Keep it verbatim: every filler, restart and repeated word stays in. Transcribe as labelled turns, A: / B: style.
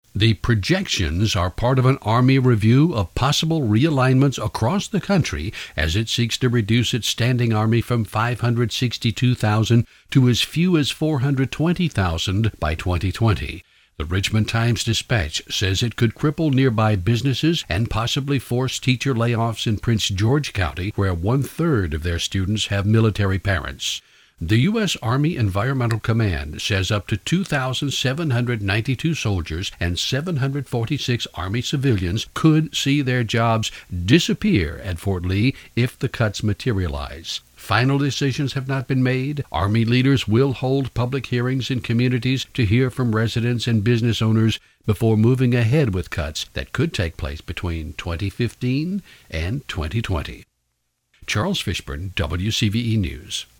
A: The projections are part of an Army review of possible realignments across the country as it seeks to reduce its standing Army from five hundred sixty-two thousand to as few as four hundred twenty thousand by twenty twenty. The Richmond Times-Dispatch says it could cripple nearby businesses and possibly force teacher layoffs in Prince George County, where one-third of their students have military parents. The U S. Army Environmental Command says up to two thousand seven hundred ninety-two soldiers and seven hundred forty-six Army civilians could see their jobs disappear at Fort Lee if the cuts materialize. Final decisions have not been made. Army leaders will hold public hearings in communities to hear from residents and business owners before moving ahead with cuts that could take place between twenty fifteen and twenty twenty. Charles Fishburne, W C V E News.